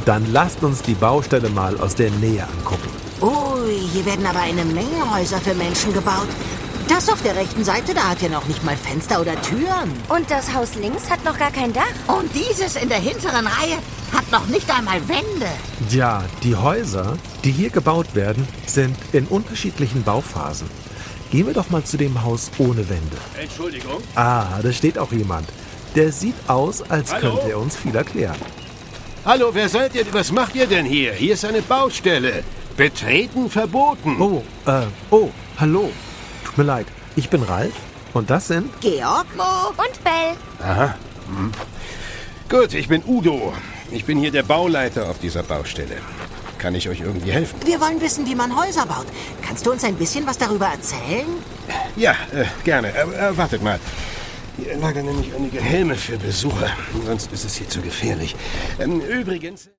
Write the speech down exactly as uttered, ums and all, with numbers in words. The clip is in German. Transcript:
Dann lasst uns die Baustelle mal aus der Nähe angucken. Ui, hier werden aber eine Menge Häuser für Menschen gebaut. Das auf der rechten Seite, da hat ja noch nicht mal Fenster oder Türen. Und das Haus links hat noch gar kein Dach. Und dieses in der hinteren Reihe hat noch nicht einmal Wände. Ja, die Häuser, die hier gebaut werden, sind in unterschiedlichen Bauphasen. Gehen wir doch mal zu dem Haus ohne Wände. Entschuldigung? Ah, da steht auch jemand. Der sieht aus, als Hallo? könnte er uns viel erklären. Hallo, wer seid ihr? Was macht ihr denn hier? Hier ist eine Baustelle. Betreten verboten. Oh, äh, oh, hallo. Tut mir leid, ich bin Ralf und das sind... Georg? Mo und Bell. Aha. Hm. Gut, ich bin Udo. Ich bin hier der Bauleiter auf dieser Baustelle. Kann ich euch irgendwie helfen? Wir wollen wissen, wie man Häuser baut. Kannst du uns ein bisschen was darüber erzählen? Ja, äh, gerne. Äh, äh, wartet mal. Hier lagern nämlich einige Helme für Besucher. Sonst ist es hier zu gefährlich. Ähm, übrigens...